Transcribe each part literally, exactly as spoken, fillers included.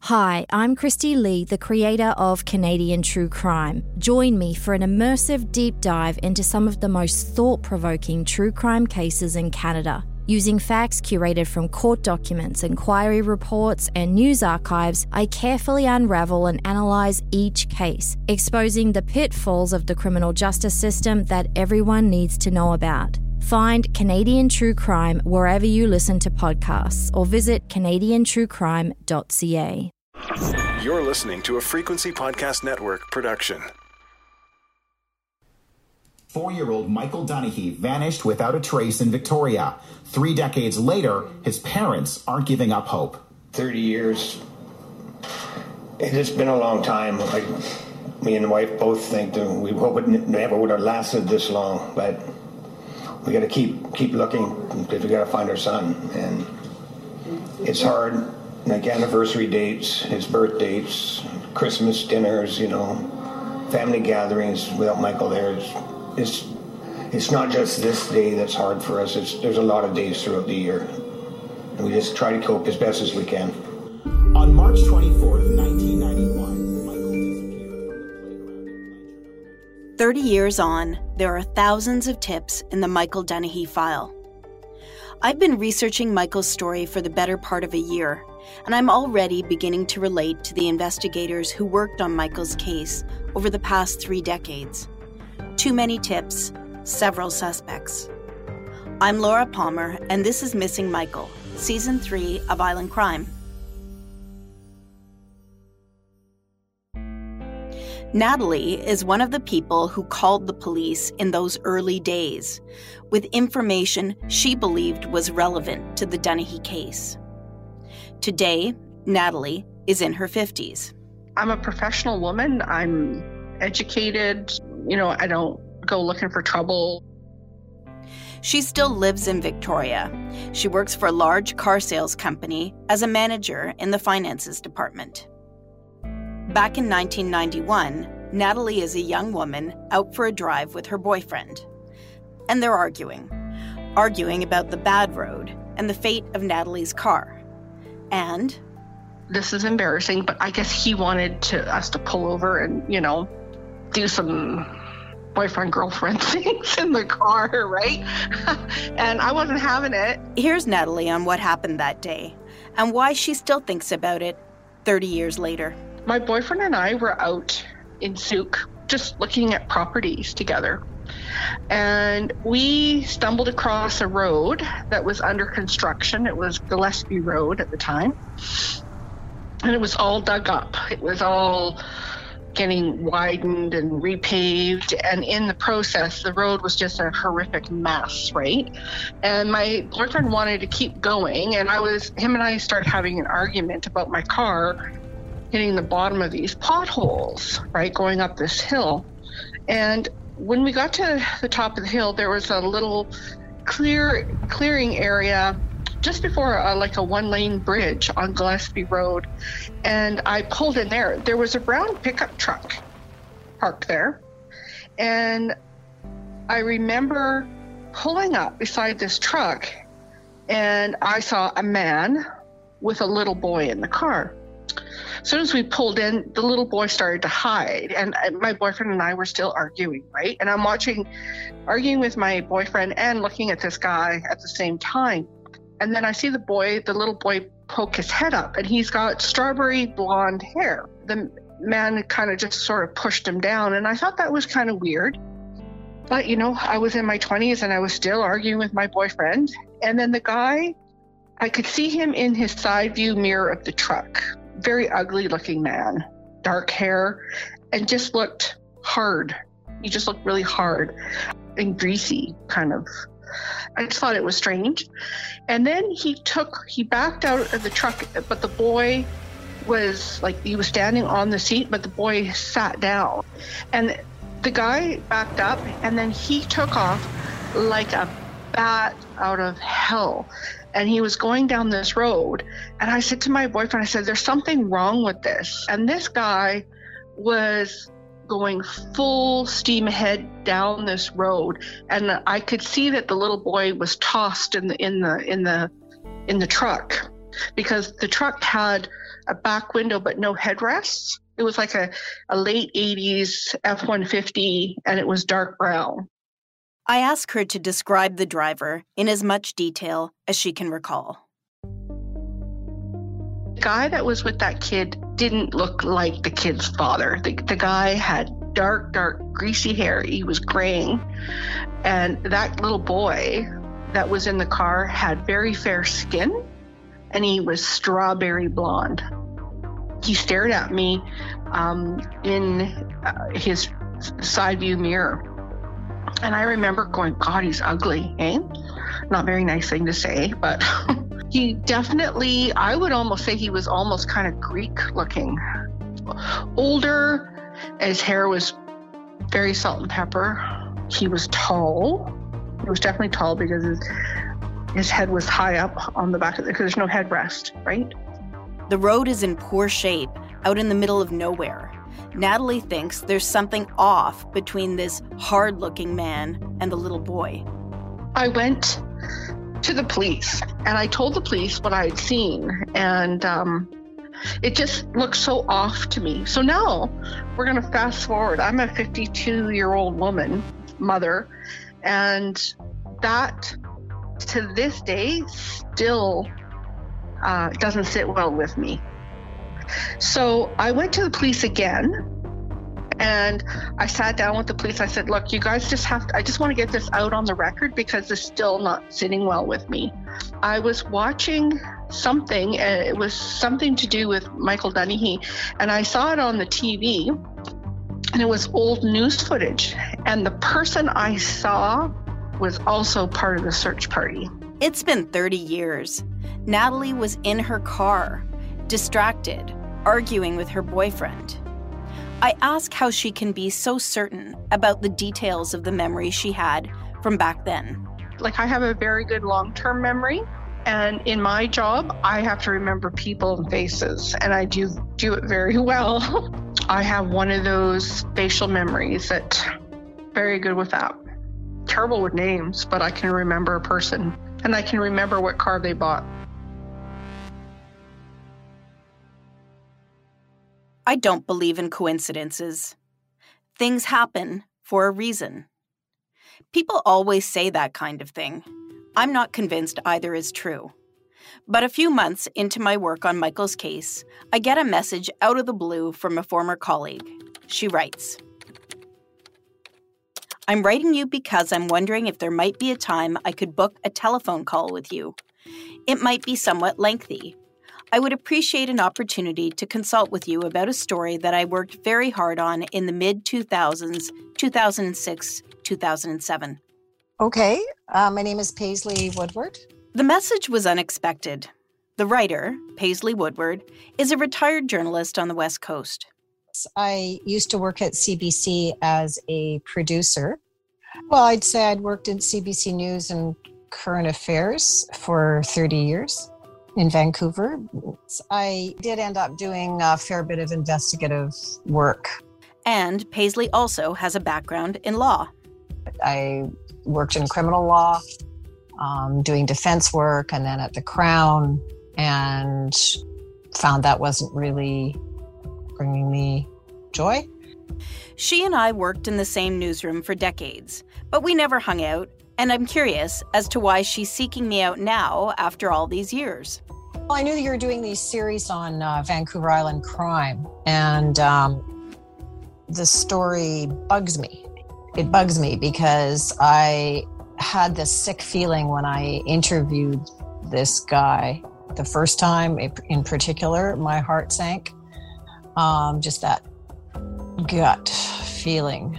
Hi, I'm Christy Lee, the creator of Canadian True Crime. Join me for an immersive deep dive into some of the most thought-provoking true crime cases in Canada. Using facts curated from court documents, inquiry reports, and news archives, I carefully unravel and analyse each case, exposing the pitfalls of the criminal justice system that everyone needs to know about. Find Canadian True Crime wherever you listen to podcasts or visit canadian true crime dot c a. You're listening to a Frequency Podcast Network production. Four-year-old Michael Donaghy vanished without a trace in Victoria. Three decades later, his parents aren't giving up hope. thirty years. It has been a long time. Like, me and the wife both think that we hope it never would have lasted this long, but we got to keep keep looking because we got to find our son. And it's hard. Like anniversary dates, his birth dates, Christmas dinners, you know, family gatherings without Michael there. It's, it's, it's not just this day that's hard for us. It's, there's a lot of days throughout the year. And we just try to cope as best as we can. On March twenty-fourth, nineteen ninety-one, Michael disappeared from the playground. thirty years on, there are thousands of tips in the Michael Donaghy file. I've been researching Michael's story for the better part of a year, and I'm already beginning to relate to the investigators who worked on Michael's case over the past three decades. Too many tips, several suspects. I'm Laura Palmer, and this is Missing Michael, Season three of Island Crime. Natalie is one of the people who called the police in those early days with information she believed was relevant to the Donaghy case. Today, Natalie is in her fifties. I'm a professional woman. I'm educated. You know, I don't go looking for trouble. She still lives in Victoria. She works for a large car sales company as a manager in the finances department. Back in nineteen ninety-one, Natalie is a young woman out for a drive with her boyfriend. And they're arguing. Arguing about the bad road and the fate of Natalie's car. And this is embarrassing, but I guess he wanted to us to pull over and, you know, do some boyfriend-girlfriend things in the car, right? And I wasn't having it. Here's Natalie on what happened that day and why she still thinks about it thirty years later. My boyfriend and I were out in Souk just looking at properties together. And we stumbled across a road that was under construction. It was Gillespie Road at the time. And it was all dug up. It was all getting widened and repaved. And in the process, the road was just a horrific mess, right? And my boyfriend wanted to keep going. And I was, him and I started having an argument about my car hitting the bottom of these potholes, right, going up this hill. And when we got to the top of the hill, there was a little clear clearing area just before a, like a one-lane bridge on Gillespie Road. And I pulled in there. There was a brown pickup truck parked there. And I remember pulling up beside this truck, and I saw a man with a little boy in the car. As soon as we pulled in, the little boy started to hide, and my boyfriend and I were still arguing, right? And I'm watching, arguing with my boyfriend and looking at this guy at the same time. And then I see the boy, the little boy, poke his head up, and he's got strawberry blonde hair. The man kind of just sort of pushed him down, and I thought that was kind of weird. But, you know, I was in my twenties, and I was still arguing with my boyfriend. And then the guy, I could see him in his side view mirror of the truck. Very ugly looking man, dark hair, and just looked hard. He just looked really hard and greasy, kind of. I just thought it was strange. And then he took, he backed out of the truck, but the boy was like, he was standing on the seat, but the boy sat down. And the guy backed up, and then he took off like a bat out of hell. And he was going down this road. And I said to my boyfriend, I said, there's something wrong with this. And this guy was going full steam ahead down this road. And I could see that the little boy was tossed in the in the in the in the truck, because the truck had a back window, but no headrests. It was like a, a late eighties F one fifty, and it was dark brown. I ask her to describe the driver in as much detail as she can recall. The guy that was with that kid didn't look like the kid's father. The, the guy had dark, dark, greasy hair. He was graying. And that little boy that was in the car had very fair skin, and he was strawberry blonde. He stared at me um, in uh, his side view mirror. And I remember going, God, he's ugly, eh? Not very nice thing to say, but he definitely, I would almost say he was almost kind of Greek looking. Older, his hair was very salt and pepper. He was tall. He was definitely tall because his, his head was high up on the back of it, because there's no headrest, right? The road is in poor shape, out in the middle of nowhere. Natalie thinks there's something off between this hard-looking man and the little boy. I went to the police, and I told the police what I had seen, and um, it just looked so off to me. So now we're going to fast forward. I'm a fifty-two-year-old woman, mother, and that, to this day, still uh, doesn't sit well with me. So I went to the police again, and I sat down with the police. I said, look, you guys just have to, I just want to get this out on the record because it's still not sitting well with me. I was watching something, and it was something to do with Michael Donaghy, and I saw it on the T V, and it was old news footage. And the person I saw was also part of the search party. It's been thirty years. Natalie was in her car, distracted, arguing with her boyfriend. I ask how she can be so certain about the details of the memory she had from back then. Like, I have a very good long-term memory, and in my job, I have to remember people and faces, and I do do it very well. I have one of those facial memories that very good with that. Terrible with names, but I can remember a person, and I can remember what car they bought. I don't believe in coincidences. Things happen for a reason. People always say that kind of thing. I'm not convinced either is true. But a few months into my work on Michael's case, I get a message out of the blue from a former colleague. She writes, I'm writing you because I'm wondering if there might be a time I could book a telephone call with you. It might be somewhat lengthy. I would appreciate an opportunity to consult with you about a story that I worked very hard on in the mid two thousands, two thousand six, two thousand seven. Okay, uh, my name is Paisley Woodward. The message was unexpected. The writer, Paisley Woodward, is a retired journalist on the West Coast. I used to work at C B C as a producer. Well, I'd say I'd worked in C B C News and Current Affairs for thirty years in Vancouver. I did end up doing a fair bit of investigative work. And Paisley also has a background in law. I worked in criminal law, um, doing defense work, and then at the Crown, and found that wasn't really bringing me joy. She and I worked in the same newsroom for decades, but we never hung out, and I'm curious as to why she's seeking me out now after all these years. Well, I knew that you were doing these series on uh, Vancouver Island crime, and um, the story bugs me. It bugs me because I had this sick feeling when I interviewed this guy the first time. In particular, my heart sank. Um, just that gut feeling.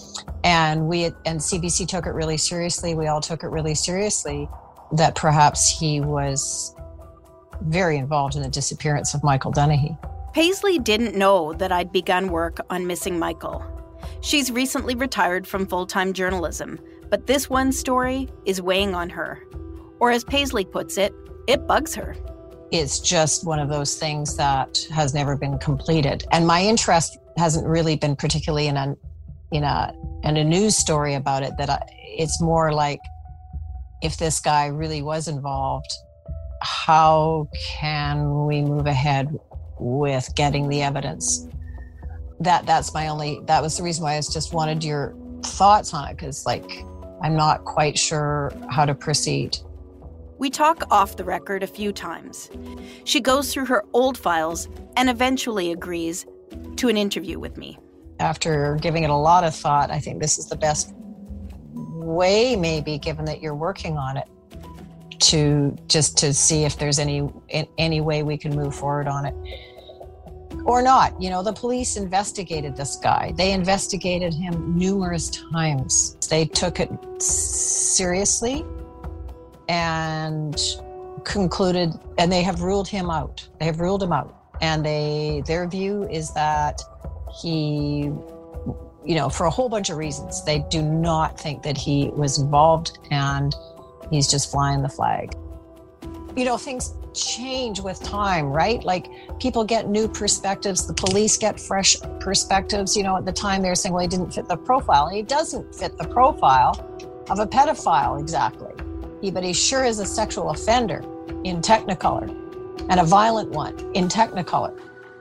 And we and C B C took it really seriously. We all took it really seriously that perhaps he was very involved in the disappearance of Michael Donaghy. Paisley didn't know that I'd begun work on Missing Michael. She's recently retired from full-time journalism, but this one story is weighing on her. Or as Paisley puts it, it bugs her. It's just one of those things that has never been completed. And my interest hasn't really been particularly in a, in a, in a news story about it. That I, it's more like, if this guy really was involved, how can we move ahead with getting the evidence. That that's my only, that was the reason why I just wanted your thoughts on it, because like, I'm not quite sure how to proceed. We talk off the record a few times. She goes through her old files and eventually agrees to an interview with me. After giving it a lot of thought, I think this is the best way, maybe, given that you're working on it, to just to see if there's any any way we can move forward on it. Or not. You know, the police investigated this guy. They investigated him numerous times. They took it seriously and concluded, and they have ruled him out. They have ruled him out. And they, their view is that he, you know, for a whole bunch of reasons, they do not think that he was involved, and he's just flying the flag. You know, things change with time, right? Like, people get new perspectives. The police get fresh perspectives. You know, at the time they were saying, well, he didn't fit the profile. And he doesn't fit the profile of a pedophile exactly. He, but he sure is a sexual offender in Technicolor, and a violent one in Technicolor.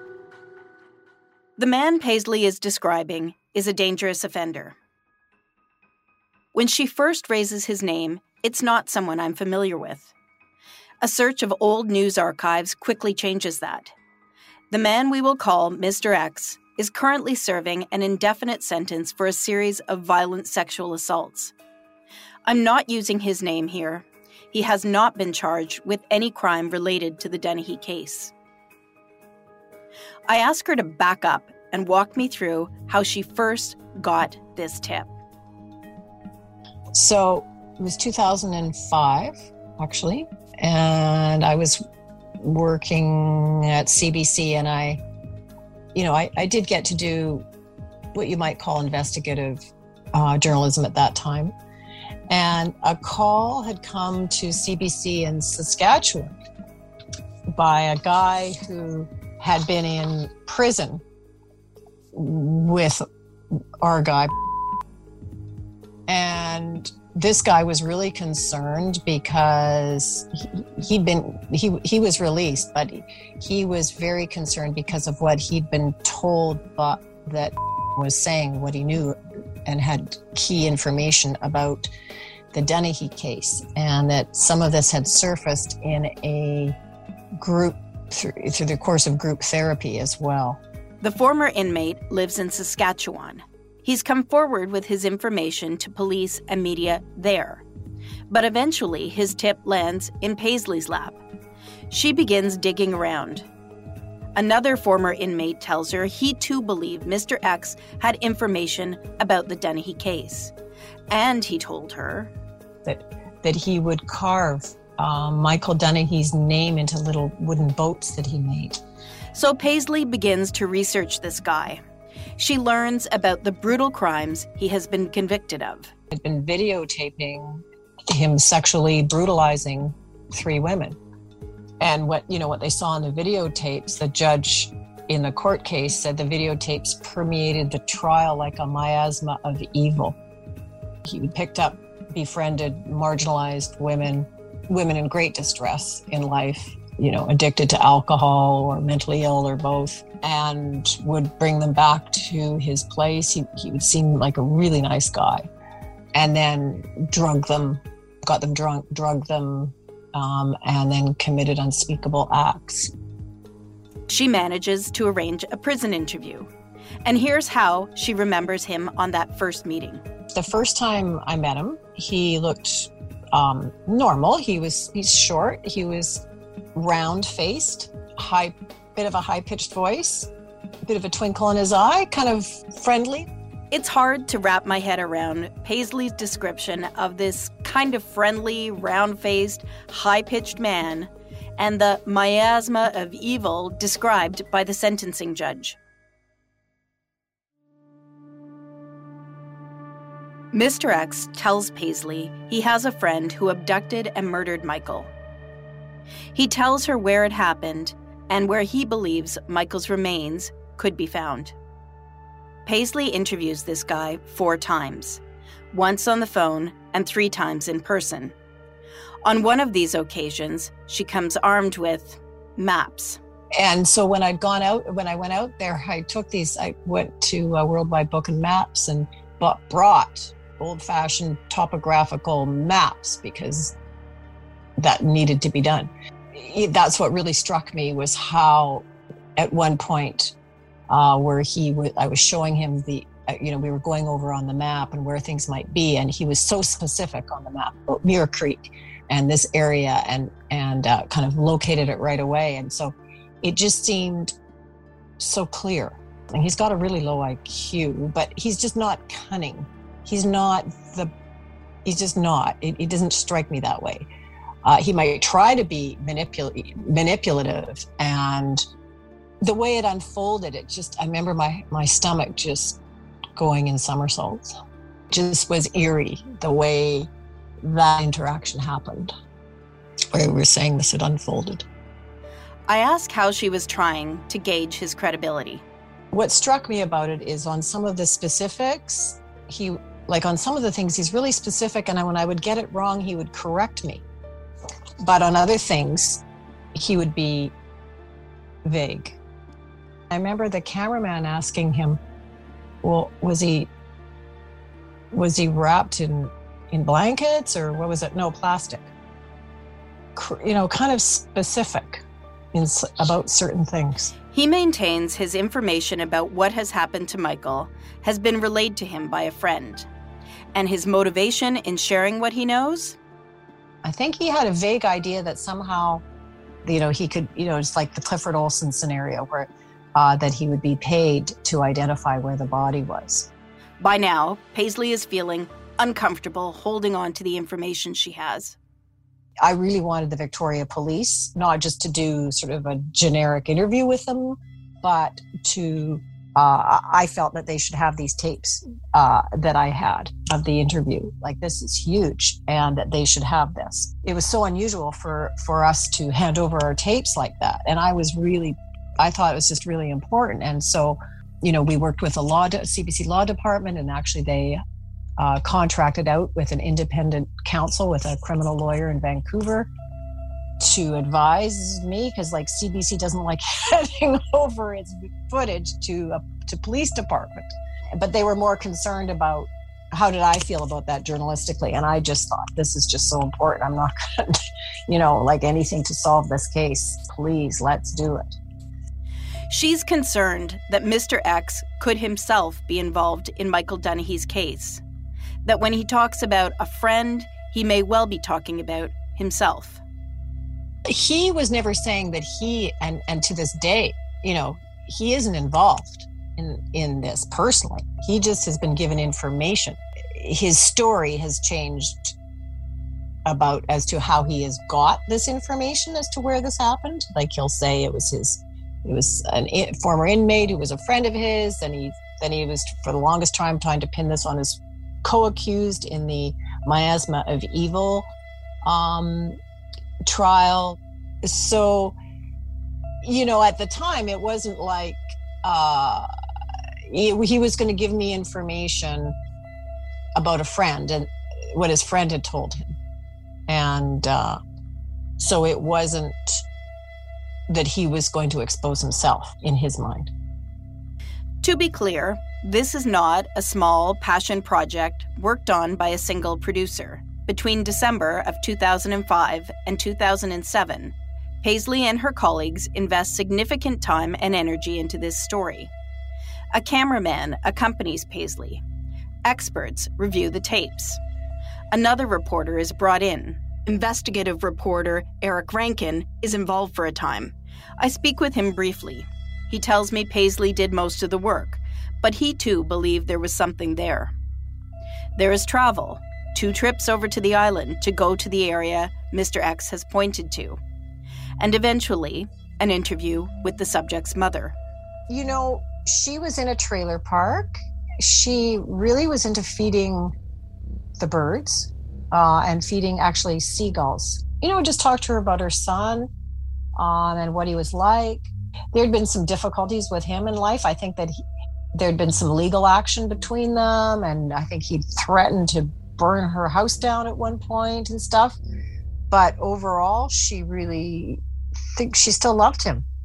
The man Paisley is describing is a dangerous offender. When she first raises his name, it's not someone I'm familiar with. A search of old news archives quickly changes that. The man we will call Mister X is currently serving an indefinite sentence for a series of violent sexual assaults. I'm not using his name here. He has not been charged with any crime related to the Dennehy case. I ask her to back up and walk me through how she first got this tip. So it was two thousand five, actually, and I was working at C B C, and I, you know, I, I did get to do what you might call investigative uh, journalism at that time. And a call had come to C B C in Saskatchewan by a guy who had been in prison with our guy. And this guy was really concerned because he, he'd been, he, he was released, but he, he was very concerned because of what he'd been told, but that was saying what he knew and had key information about the Dennehy case, and that some of this had surfaced in a group through, through the course of group therapy as well. The former inmate lives in Saskatchewan. He's come forward with his information to police and media there. But eventually, his tip lands in Paisley's lap. She begins digging around. Another former inmate tells her he too believed Mister X had information about the Dennehy case. And he told her that, that he would carve um, Michael Dennehy's name into little wooden boats that he made. So Paisley begins to research this guy. She learns about the brutal crimes he has been convicted of. He'd been videotaping him sexually brutalizing three women. And what, you know, what they saw in the videotapes, the judge in the court case said the videotapes permeated the trial like a miasma of evil. He picked up, befriended, marginalized women, women in great distress in life, you know, addicted to alcohol or mentally ill or both, and would bring them back to his place. He, he would seem like a really nice guy. And then drug them, got them drunk, drugged them, um, and then committed unspeakable acts. She manages to arrange a prison interview. And here's how she remembers him on that first meeting. The first time I met him, he looked um, normal. He was, he's short. He was round-faced, high, bit of a high-pitched voice, a bit of a twinkle in his eye, kind of friendly. It's hard to wrap my head around Paisley's description of this kind of friendly, round-faced, high-pitched man and the miasma of evil described by the sentencing judge. Mister X tells Paisley he has a friend who abducted and murdered Michael. He tells her where it happened and where he believes Michael's remains could be found. Paisley interviews this guy four times, once on the phone and three times in person. On one of these occasions, she comes armed with maps And so when I'd gone out, when I went out there, I took these, I went to uh, Worldwide Book and Maps and bought, brought old-fashioned topographical maps because that needed to be done. That's what really struck me, was how at one point uh, where he w- I was showing him the, uh, you know, we were going over on the map and where things might be. And he was so specific on the map about Mirror Creek and this area, and, and uh, kind of located it right away. And so it just seemed so clear. And he's got a really low I Q, but he's just not cunning. He's not the, he's just not. It, it doesn't strike me that way. Uh, he might try to be manipul- manipulative, and the way it unfolded, it just, I remember my, my stomach just going in somersaults. Just was eerie the way that interaction happened, where we were saying this had unfolded. I asked how she was trying to gauge his credibility. What struck me about it is on some of the specifics, he, like on some of the things, he's really specific, and when I would get it wrong, he would correct me. But on other things, he would be vague. I remember the cameraman asking him, well, was he, was he wrapped in, in blankets, or what was it? No, plastic. You know, kind of specific in, about certain things. He maintains his information about what has happened to Michael has been relayed to him by a friend. And his motivation in sharing what he knows? I think he had a vague idea that somehow, you know, he could, you know, it's like the Clifford Olson scenario where uh, that he would be paid to identify where the body was. By now, Paisley is feeling uncomfortable holding on to the information she has. I really wanted the Victoria Police, not just to do sort of a generic interview with them, but to, uh, I felt that they should have these tapes uh, that I had of the interview. Like, this is huge, and that they should have this. It was so unusual for, for us to hand over our tapes like that. And I was really, I thought it was just really important. And so, you know, we worked with a law, C B C law department, and actually they Uh, contracted out with an independent counsel with a criminal lawyer in Vancouver to advise me, because like C B C doesn't like handing over its footage to a to police department. But they were more concerned about how did I feel about that journalistically. And I just thought, this is just so important. I'm not going to, you know, like anything to solve this case. Please, let's do it. She's concerned that Mister X could himself be involved in Michael Donaghy's case. That when he talks about a friend, he may well be talking about himself. He was never saying that he, and, and to this day, you know, he isn't involved in, in this personally. He just has been given information. His story has changed about as to how he has got this information as to where this happened. Like, he'll say it was his, it was a in, former inmate who was a friend of his, and he then he was for the longest time trying to pin this on his co-accused in the Miasma of Evil um, trial. So, you know, at the time, it wasn't like uh, he, he was going to give me information about a friend and what his friend had told him. And uh, so it wasn't that he was going to expose himself in his mind. To be clear, this is not a small passion project worked on by a single producer. Between December of two thousand five and two thousand seven, Paisley and her colleagues invest significant time and energy into this story. A cameraman accompanies Paisley. Experts review the tapes. Another reporter is brought in. Investigative reporter Eric Rankin is involved for a time. I speak with him briefly. He tells me Paisley did most of the work, but he too believed there was something there. There is travel, two trips over to the island to go to the area Mister X has pointed to, and eventually an interview with the subject's mother. You know, she was in a trailer park. She really was into feeding the birds uh, and feeding actually seagulls. You know, just talked to her about her son um, and what he was like. There had been some difficulties with him in life. I think that he, there had been some legal action between them, and I think he threatened to burn her house down at one point and stuff. But overall, she really thinks she still loved him.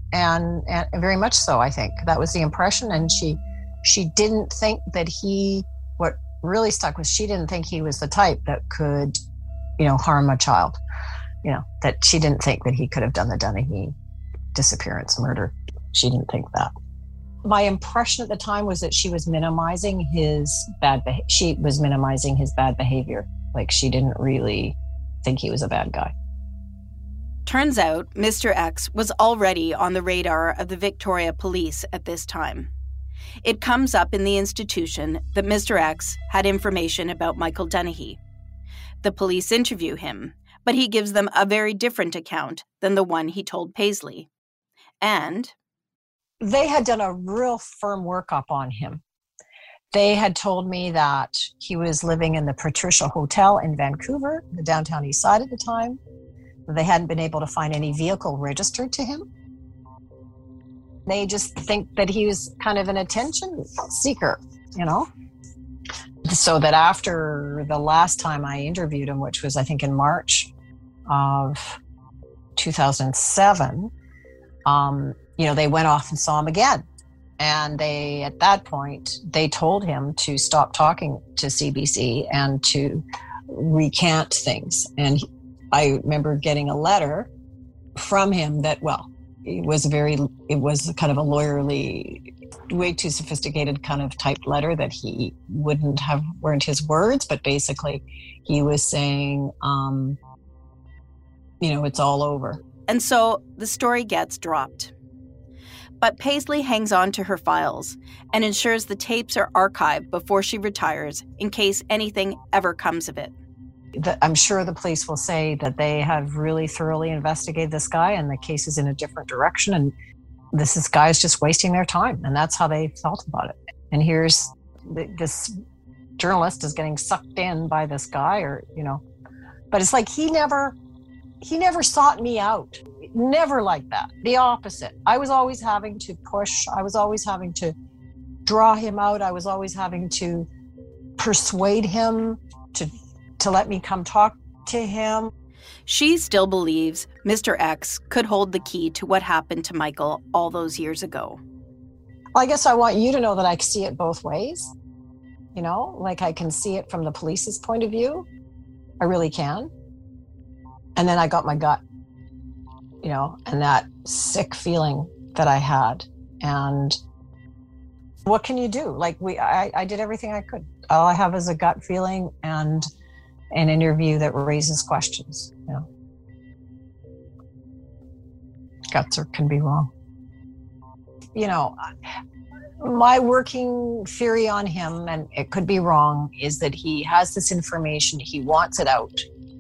And, and very much so, I think. That was the impression. And she she didn't think that he, what really stuck was she didn't think he was the type that could, you know, harm a child. You know, that she didn't think that he could have done the Dennehy disappearance murder. She didn't think that. My impression at the time was that she was minimizing his bad behavior. She was minimizing his bad behavior. Like, she didn't really think he was a bad guy. Turns out Mister X was already on the radar of the Victoria Police at this time. It comes up in the institution that Mister X had information about Michael Dennehy. The police interview him, but he gives them a very different account than the one he told Paisley. And they had done a real firm workup on him. They had told me that he was living in the Patricia Hotel in Vancouver, the downtown east side at the time. They hadn't been able to find any vehicle registered to him. They just think that he was kind of an attention seeker, you know? So that after the last time I interviewed him, which was I think in March of two thousand seven, um, you know, they went off and saw him again. And they, at that point, they told him to stop talking to C B C and to recant things. And he, I remember getting a letter from him that, well, it was very, it was kind of a lawyerly, way too sophisticated kind of typed letter that he wouldn't have, weren't his words, but basically he was saying, um, you know, it's all over. And so the story gets dropped. But Paisley hangs on to her files and ensures the tapes are archived before she retires in case anything ever comes of it. I'm sure the police will say that they have really thoroughly investigated this guy and the case is in a different direction and this is guys just wasting their time, and that's how they felt about it. And here's the, this journalist is getting sucked in by this guy, or you know, but it's like he never he never sought me out. Never like that. The opposite. I was always having to push. I was always having to draw him out. I was always having to persuade him to to let me come talk to him. She still believes Mister X could hold the key to what happened to Michael all those years ago. Well, I guess I want you to know that I see it both ways. You know, like I can see it from the police's point of view. I really can. And then I got my gut, you know, and that sick feeling that I had. And what can you do? Like we, I, I did everything I could. All I have is a gut feeling and an interview that raises questions. You know, guts are, can be wrong. You know, my working theory on him, and it could be wrong, is that he has this information. He wants it out.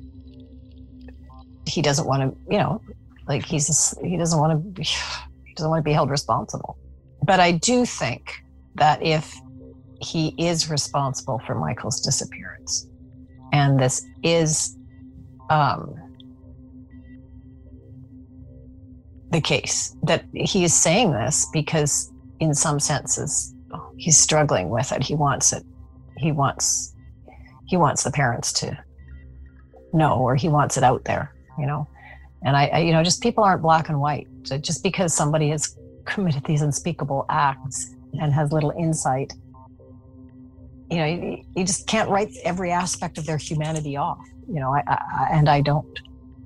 He doesn't want to, you know, like he's just, he doesn't want to be, he doesn't want to be held responsible. But I do think that if he is responsible for Michael's disappearance, and this is um, the case, that he is saying this because in some senses he's struggling with it. He wants it. He wants, he wants the parents to know, or he wants it out there, you know? And I, I you know, just people aren't black and white. So just because somebody has committed these unspeakable acts and has little insight, you know, you, you just can't write every aspect of their humanity off, you know, I, I, and I don't.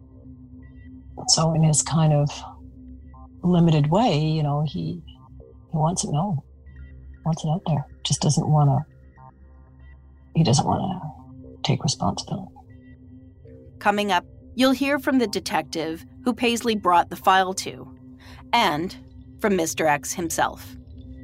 So in his kind of limited way, you know, he he wants it known, wants it out there, just doesn't want to, he doesn't want to take responsibility. Coming up, you'll hear from the detective who Paisley brought the file to, and from Mister X himself.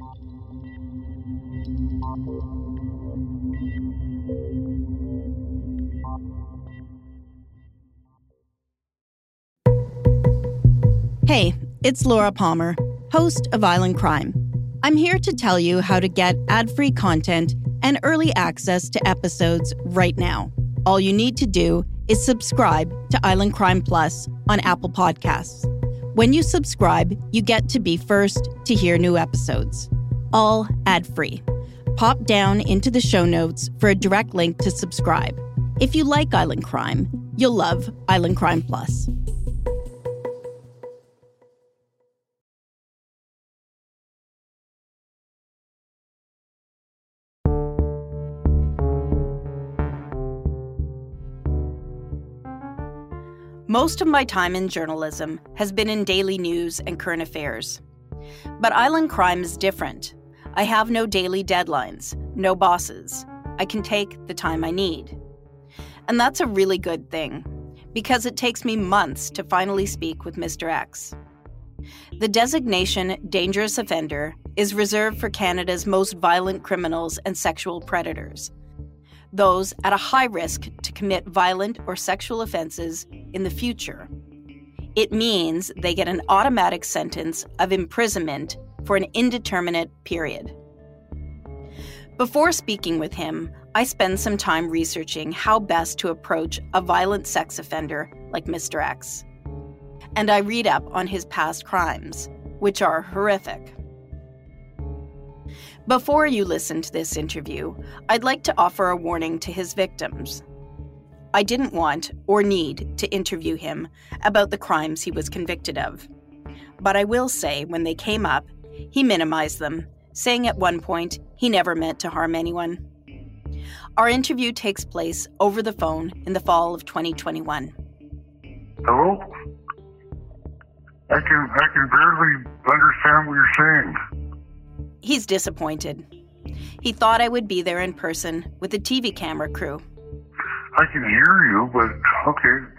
Hey, it's Laura Palmer, host of Island Crime. I'm here to tell you how to get ad-free content and early access to episodes right now. All you need to do is subscribe to Island Crime Plus on Apple Podcasts. When you subscribe, you get to be first to hear new episodes, all ad-free. Pop down into the show notes for a direct link to subscribe. If you like Island Crime, you'll love Island Crime Plus. Most of my time in journalism has been in daily news and current affairs. But Island Crime is different. I have no daily deadlines, no bosses. I can take the time I need. And that's a really good thing, because it takes me months to finally speak with Mister X. The designation dangerous offender is reserved for Canada's most violent criminals and sexual predators, those at a high risk to commit violent or sexual offenses in the future. It means they get an automatic sentence of imprisonment for an indeterminate period. Before speaking with him, I spend some time researching how best to approach a violent sex offender like Mister X. And I read up on his past crimes, which are horrific. Before you listen to this interview, I'd like to offer a warning to his victims. I didn't want or need to interview him about the crimes he was convicted of. But I will say when they came up, he minimized them, saying at one point he never meant to harm anyone. Our interview takes place over the phone in the fall of twenty twenty-one. Hello? I can I can barely understand what you're saying. He's disappointed. He thought I would be there in person with a T V camera crew. I can hear you, but okay.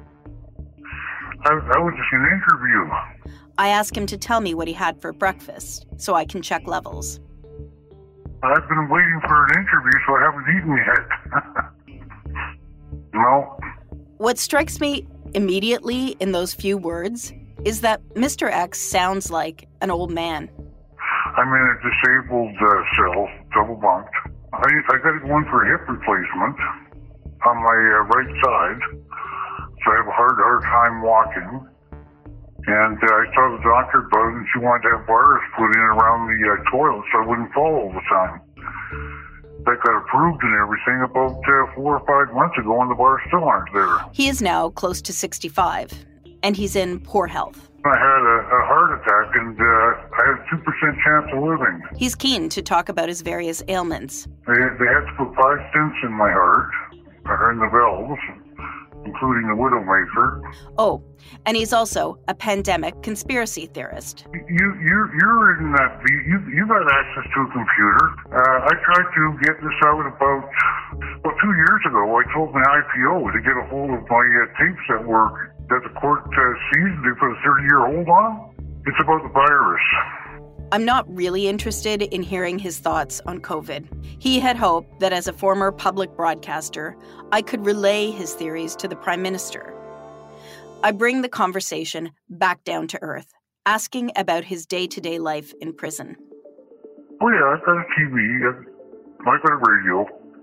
I, I was just an interview. I asked him to tell me what he had for breakfast so I can check levels. I've been waiting for an interview, so I haven't eaten yet. No. What strikes me immediately in those few words is that Mister X sounds like an old man. I'm in a disabled uh, cell, double bunked. I, I got to go in for a hip replacement on my uh, right side, so I have a hard, hard time walking. And uh, I saw the doctor about it, and she wanted to have bars put in around the uh, toilet so I wouldn't fall all the time. That got approved and everything about uh, four or five months ago, and the bars still aren't there. He is now close to sixty-five, and he's in poor health. I had a, a heart attack, and uh, I had a two percent chance of living. He's keen to talk about his various ailments. They, they had to put five stents in my heart, or in the valves, including the Widowmaker. Oh, and he's also a pandemic conspiracy theorist. You, you're, you're in that, you, you got access to a computer. Uh, I tried to get this out about, well, two years ago. I told my I P O to get a hold of my uh, tapes that were, that the court uh, seized. They put a thirty-year hold on. It's about the virus. I'm not really interested in hearing his thoughts on COVID. He had hoped that as a former public broadcaster, I could relay his theories to the Prime Minister. I bring the conversation back down to earth, asking about his day-to-day life in prison. Oh yeah, I've got a T V, I've got a radio.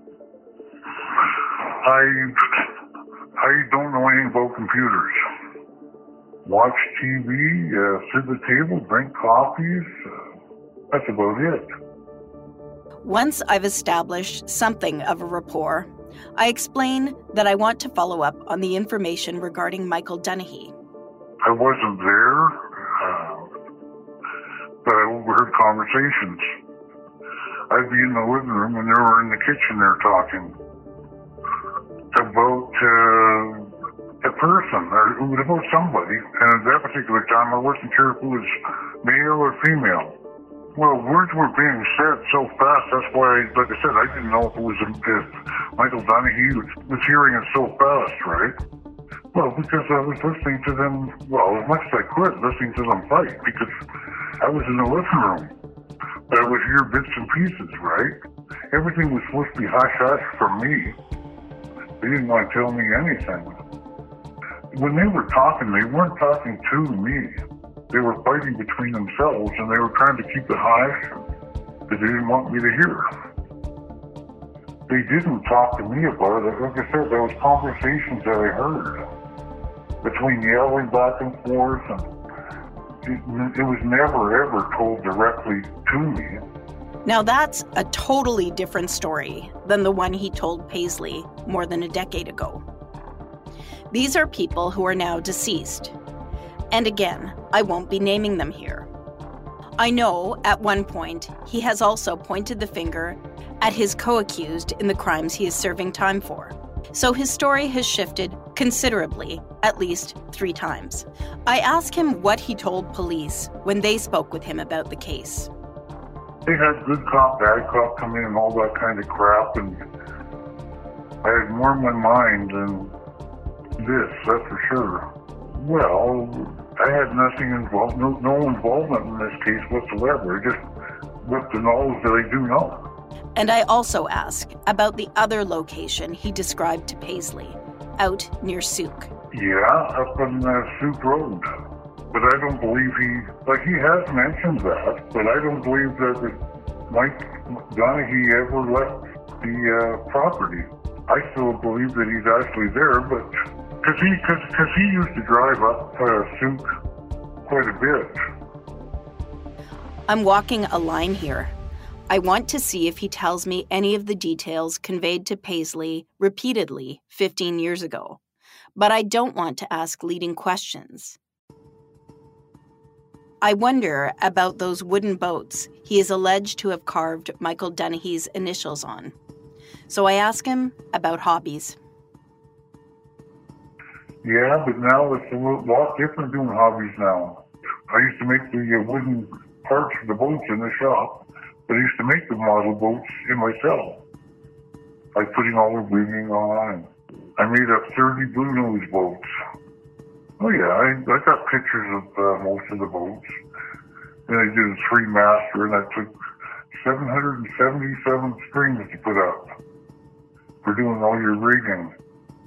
I, I don't know anything about computers. Watch T V, uh, sit at the table, drink coffees. Uh, that's about it. Once I've established something of a rapport, I explain that I want to follow up on the information regarding Michael Donaghy. I wasn't there, uh, but I overheard conversations. I'd be in the living room and they were in the kitchen there talking about uh, a person, or about somebody, and at that particular time I wasn't sure if it was male or female. Well, words were being said so fast, that's why, like I said, I didn't know if it was, if Michael Donaghy was, was hearing it so fast, right? Well, because I was listening to them, well, as much as I could, listening to them fight, because I was in the living room. But I would hear bits and pieces, right? Everything was supposed to be hush-hush from me. They didn't want to tell me anything. When they were talking, they weren't talking to me. They were fighting between themselves, and they were trying to keep it hush because they didn't want me to hear. They didn't talk to me about it. Like I said, there was conversations that I heard between yelling back and forth, and it, it was never, ever told directly to me. Now that's a totally different story than the one he told Paisley more than a decade ago. These are people who are now deceased. And again, I won't be naming them here. I know at one point he has also pointed the finger at his co-accused in the crimes he is serving time for. So his story has shifted considerably, at least three times. I ask him what he told police when they spoke with him about the case. They had good cop, bad cop come in and all that kind of crap, and I had more in my mind than this, that's for sure. Well, I had nothing involved, no, no involvement in this case whatsoever, just with the knowledge that I do know. And I also ask about the other location he described to Paisley, out near Souk. Yeah, up on uh, Souk Road. But I don't believe he, like he has mentioned that, but I don't believe that Mike Donaghy ever left the uh, property. I still believe that he's actually there, but because he, cause, cause he used to drive up uh, Souk quite a bit. I'm walking a line here. I want to see if he tells me any of the details conveyed to Paisley repeatedly fifteen years ago. But I don't want to ask leading questions. I wonder about those wooden boats he is alleged to have carved Michael Donaghy's initials on. So I ask him about hobbies. Yeah, but now it's a lot different doing hobbies now. I used to make the uh, wooden parts for the boats in the shop. But I used to make the model boats in myself. Like putting all the rigging on. I made up thirty Blue Nose boats. Oh yeah, I, I got pictures of uh, most of the boats. Then I did a three-master, and I took seven hundred seventy-seven strings to put up for doing all your rigging.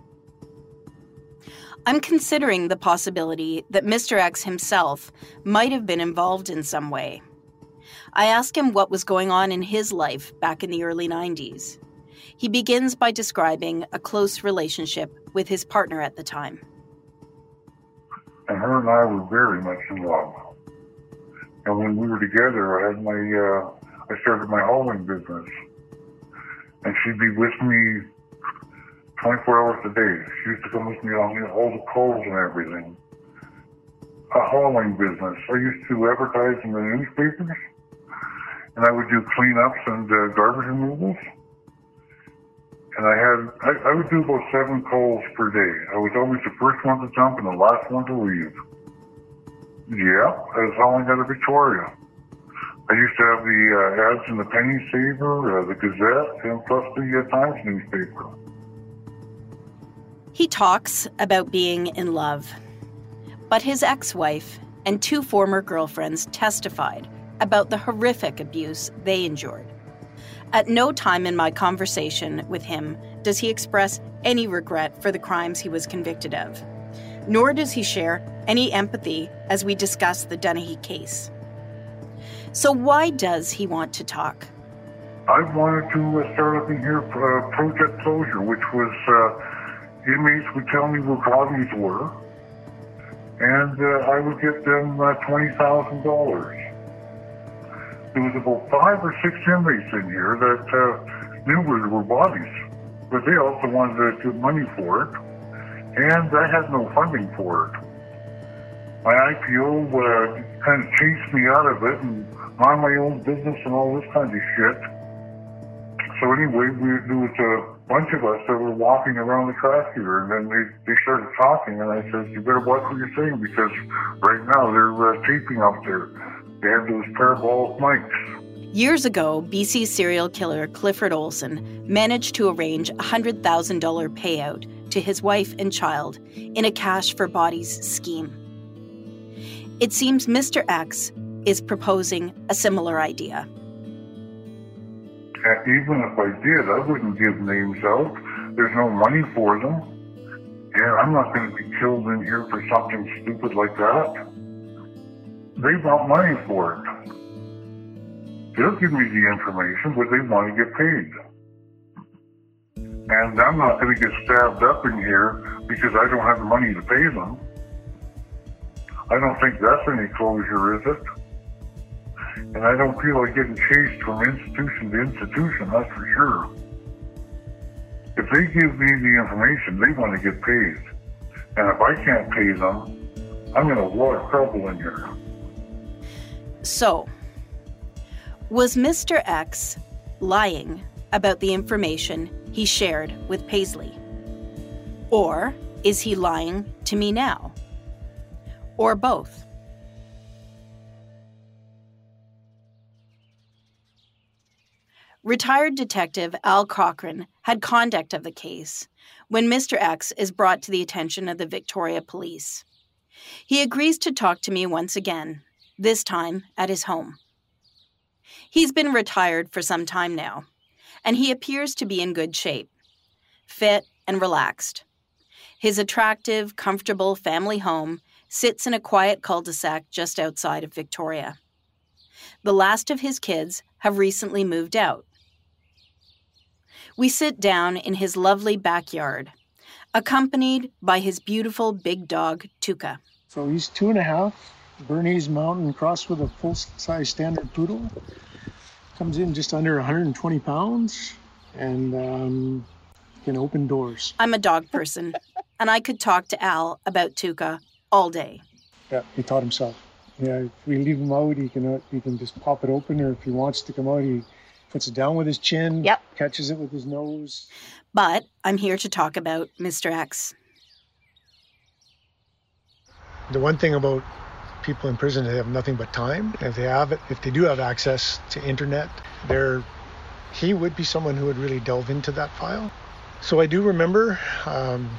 I'm considering the possibility that Mister X himself might have been involved in some way. I ask him what was going on in his life back in the early nineties. He begins by describing a close relationship with his partner at the time. And her and I were very much in love. And when we were together, I had my, uh, I started my hauling business. And she'd be with me twenty-four hours a day. She used to come with me on you know, all the calls and everything. A hauling business. I used to advertise in the newspapers. And I would do cleanups and uh, garbage removals. And I had, I, I would do about seven calls per day. I was always the first one to jump and the last one to leave. Yeah, I was hauling out of Victoria. I used to have the uh, ads in the Penny Saver, uh, the Gazette, and plus the uh, Times newspaper. He talks about being in love. But his ex-wife and two former girlfriends testified about the horrific abuse they endured. At no time in my conversation with him does he express any regret for the crimes he was convicted of, nor does he share any empathy as we discuss the Donaghy case. So why does he want to talk? I wanted to uh, start up in here uh, Project Closure, which was uh, inmates would tell me where bodies were, and uh, I would get them uh, twenty thousand dollars. There was about five or six inmates in here that uh, knew where there were bodies, but they also wanted to get money for it, and I had no funding for it. My I P O uh, kind of chased me out of it and on my own business and all this kind of shit. So anyway, we, there was a bunch of us that were walking around the track here, and then they, they started talking, and I said, you better watch what you're saying, because right now they're uh, taping up there. They have those parabolic mics. Years ago, B C serial killer Clifford Olson managed to arrange a one hundred thousand dollars payout to his wife and child in a cash for bodies scheme. It seems Mister X is proposing a similar idea. And even if I did, I wouldn't give names out. There's no money for them. And I'm not going to be killed in here for something stupid like that. They want money for it. They'll give me the information, but they want to get paid. And I'm not going to get stabbed up in here because I don't have the money to pay them. I don't think that's any closure, is it? And I don't feel like getting chased from institution to institution, that's for sure. If they give me the information, they want to get paid. And if I can't pay them, I'm in a lot of trouble in here. So, was Mister X lying about the information he shared with Paisley? Or is he lying to me now? Or both? Retired Detective Al Cochran had conduct of the case when Mister X is brought to the attention of the Victoria Police. He agrees to talk to me once again, this time at his home. He's been retired for some time now, and he appears to be in good shape, fit and relaxed. His attractive, comfortable family home sits in a quiet cul-de-sac just outside of Victoria. The last of his kids have recently moved out. We sit down in his lovely backyard, accompanied by his beautiful big dog, Tuka. So he's two and a half, Bernese Mountain crossed with a full-size standard poodle. Comes in just under one hundred twenty pounds and um, can open doors. I'm a dog person, and I could talk to Al about Tuka all day. Yeah, he taught himself. Yeah, if we leave him out, he can, uh, he can just pop it open, or if he wants to come out, he puts it down with his chin, yep. catches it with his nose. But I'm here to talk about Mister X. The one thing about people in prison, they have nothing but time. If they have it, if they do have access to internet, they're, he would be someone who would really delve into that file. So I do remember um,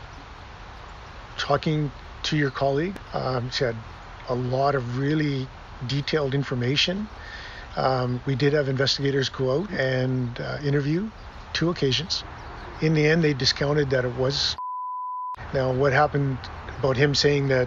talking to your colleague. Um, she had a lot of really detailed information. Um, we did have investigators go out and uh, interview two occasions. In the end, they discounted that it was. Now, what happened about him saying that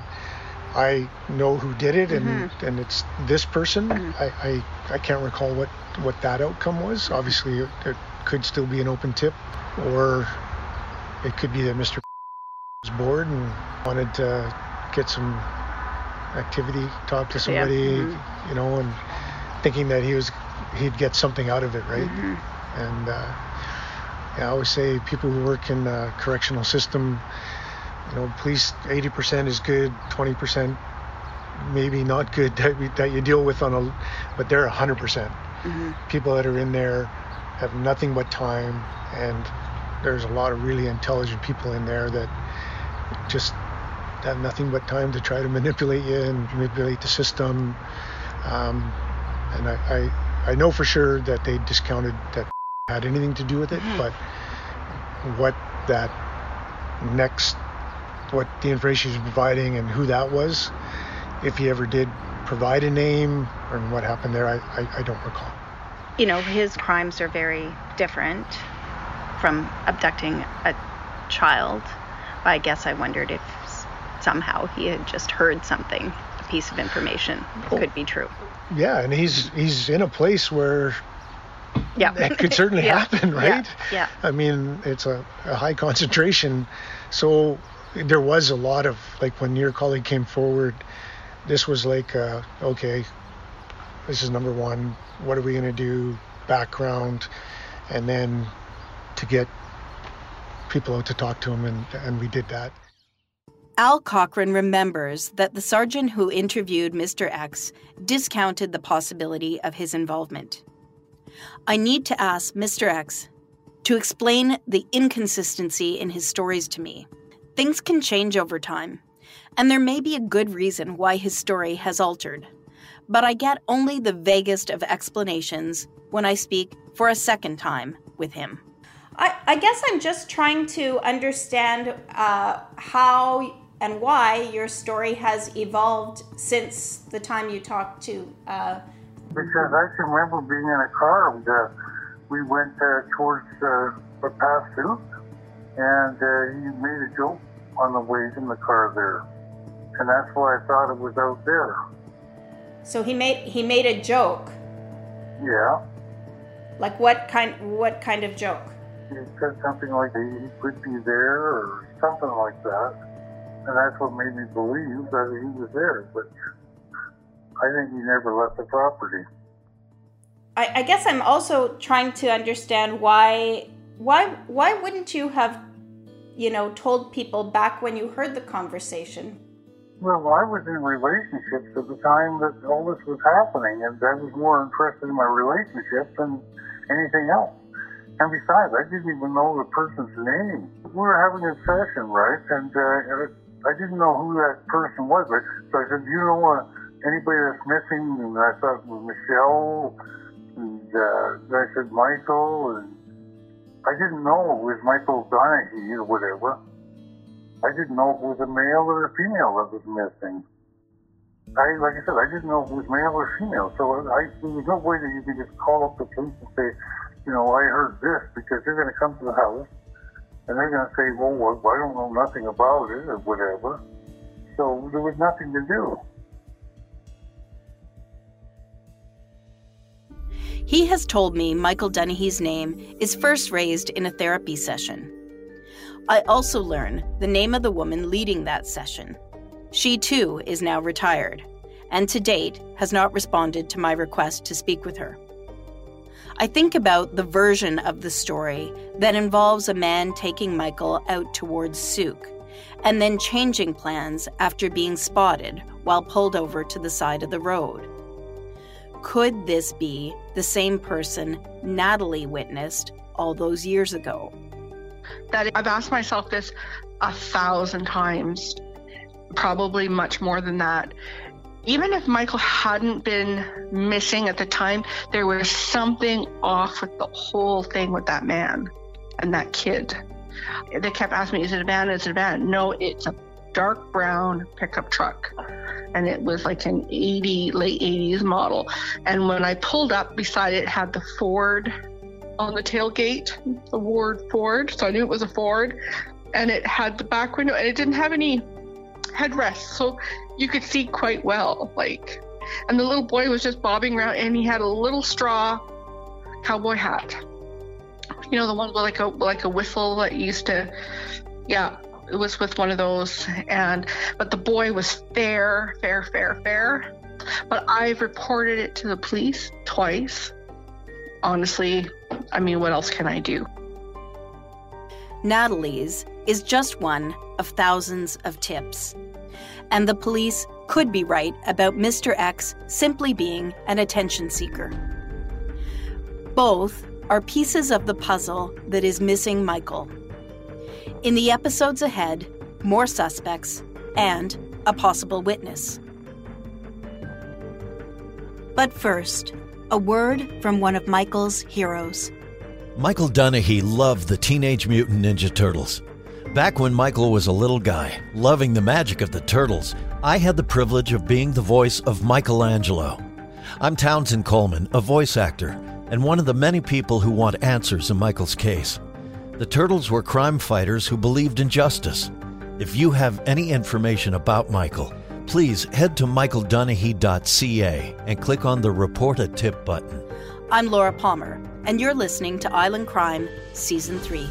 I know who did it and, mm-hmm. and it's this person, mm-hmm. I, I, I can't recall what, what that outcome was. Obviously, it, it could still be an open tip, or it could be that Mister was bored and wanted to get some activity, talk to somebody, yeah. mm-hmm. you know, and thinking that he was he'd get something out of it, right? Mm-hmm. And uh, yeah, I always say people who work in the correctional system, you know, police eighty percent is good, twenty percent maybe not good that, we, that you deal with on a, but they're one hundred percent. Mm-hmm. People that are in there have nothing but time, and there's a lot of really intelligent people in there that just have nothing but time to try to manipulate you and manipulate the system. Um, and I, I, I know for sure that they discounted that had anything to do with it, mm-hmm. but what that next, what the information he's providing and who that was, if he ever did provide a name or what happened there, I, I, I don't recall. You know, his crimes are very different from abducting a child. I guess I wondered if somehow he had just heard something, a piece of information oh. could be true. Yeah, and he's he's in a place where yeah. that could certainly yeah. happen, right? Yeah. yeah. I mean, it's a, a high concentration. So there was a lot of, like when your colleague came forward, this was like, uh, okay, this is number one. What are we going to do? Background. And then to get people out to talk to him, and, and we did that. Al Cochran remembers that the sergeant who interviewed Mister X discounted the possibility of his involvement. I need to ask Mister X to explain the inconsistency in his stories to me. Things can change over time, and there may be a good reason why his story has altered. But I get only the vaguest of explanations when I speak for a second time with him. I, I guess I'm just trying to understand uh, how and why your story has evolved since the time you talked to... Uh... Because I can remember being in a car. And, uh, we went uh, towards uh, the past Duke, and uh, he made a joke on the way in the car there. And that's why I thought it was out there. So he made he made a joke? Yeah. Like what kind what kind of joke? He said something like he could be there or something like that. And that's what made me believe that he was there. But I think he never left the property. I, I guess I'm also trying to understand why why why wouldn't you have, you know, told people back when you heard the conversation? Well, I was in relationships at the time that all this was happening, and I was more interested in my relationship than anything else. And besides, I didn't even know the person's name. We were having a session, right? And uh, I didn't know who that person was. Right? So I said, do you know uh, anybody that's missing? And I thought it was Michelle. And uh, I said, Michael. And I didn't know it was Michael Donahue or whatever. I didn't know if it was a male or a female that was missing. I, like I said, I didn't know if it was male or female. So I, there was no way that you could just call up the police and say, you know, I heard this, because they're going to come to the house and they're going to say, well, well, I don't know nothing about it or whatever. So there was nothing to do. He has told me Michael Donahue's name is first raised in a therapy session. I also learn the name of the woman leading that session. She, too, is now retired, and to date has not responded to my request to speak with her. I think about the version of the story that involves a man taking Michael out towards Souk and then changing plans after being spotted while pulled over to the side of the road. Could this be the same person Natalie witnessed all those years ago? That I've asked myself this a thousand times, probably much more than that. Even if Michael hadn't been missing at the time, there was something off with the whole thing with that man and that kid. They kept asking me, is it a van? Is it a van? No, it's a dark brown pickup truck. And it was like an eighty, late eighties model. And when I pulled up beside it, it had the Ford on the tailgate, the Ward Ford. So I knew it was a Ford. And it had the back window, and it didn't have any headrest, so you could see quite well, like, and the little boy was just bobbing around, and he had a little straw cowboy hat, you know, the one with like a like a whistle that used to, yeah, it was with one of those. And but the boy was fair, fair, fair, fair. But I've reported it to the police twice. Honestly, I mean, what else can I do? Natalie's is just one of thousands of tips. And the police could be right about Mister X simply being an attention seeker. Both are pieces of the puzzle that is missing Michael. In the episodes ahead, more suspects and a possible witness. But first, a word from one of Michael's heroes. Michael Donahue loved the Teenage Mutant Ninja Turtles. Back when Michael was a little guy, loving the magic of the Turtles, I had the privilege of being the voice of Michelangelo. I'm Townsend Coleman, a voice actor, and one of the many people who want answers in Michael's case. The Turtles were crime fighters who believed in justice. If you have any information about Michael, please head to michael donahue dot c a and click on the Report a Tip button. I'm Laura Palmer, and you're listening to Island Crime, Season three.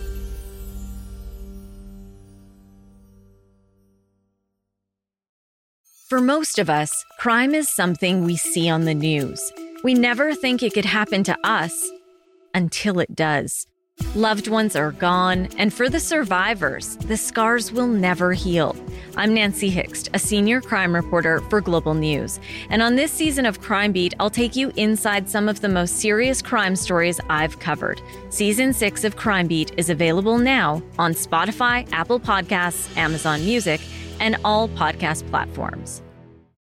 For most of us, crime is something we see on the news. We never think it could happen to us until it does. Loved ones are gone, and for the survivors, the scars will never heal. I'm Nancy Hixt, a senior crime reporter for Global News. And on this season of Crime Beat, I'll take you inside some of the most serious crime stories I've covered. Season six of Crime Beat is available now on Spotify, Apple Podcasts, Amazon Music, and all podcast platforms.